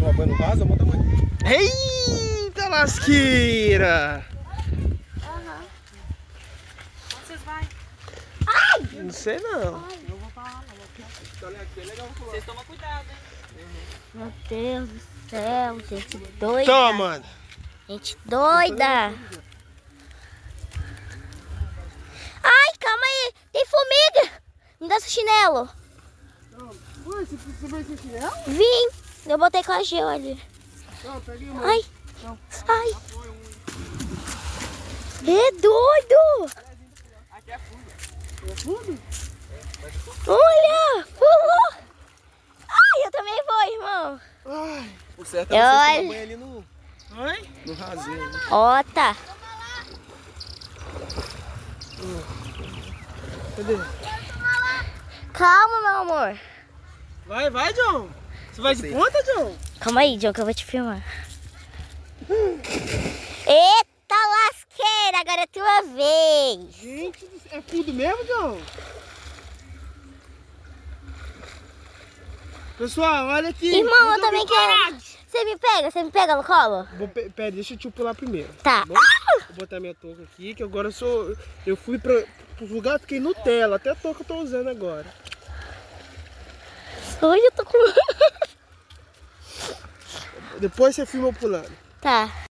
tomar banho no vaso, bota mais. Eita lasqueira! Onde vocês vão? Não sei não. Eu vou pra lá, vocês tomam cuidado, hein? Meu Deus do céu, gente doida. Toma! Gente doida. Ai, calma aí. Tem formiga. Me dá seu chinelo. Ué, você vai sem chinelo? Vim. Eu botei com a gel ali. Não, peguei uma. Ai. Ai. É doido. Aqui é fundo. É fundo? Olha. Pulou. Ai, eu também vou, irmão. Ai. O certo é você tomar Olha. banho ali no Ai. rasinho. Né? Ó, tá. Cadê? Calma, meu amor. Vai, vai, John. Você vai de ponta, John? Calma aí, John, que eu vou te filmar. Eita lasqueira, agora é tua vez. Gente, é fundo mesmo, John? Pessoal, olha aqui. Irmão, eu também quero. Você me pega no colo? Pera, deixa eu te pular primeiro. Tá. Bom? Vou botar minha touca aqui, que agora eu fui pro lugar, fiquei Nutella, até a touca eu tô usando agora. Ai, eu tô com... Depois você filma eu pulando. Tá.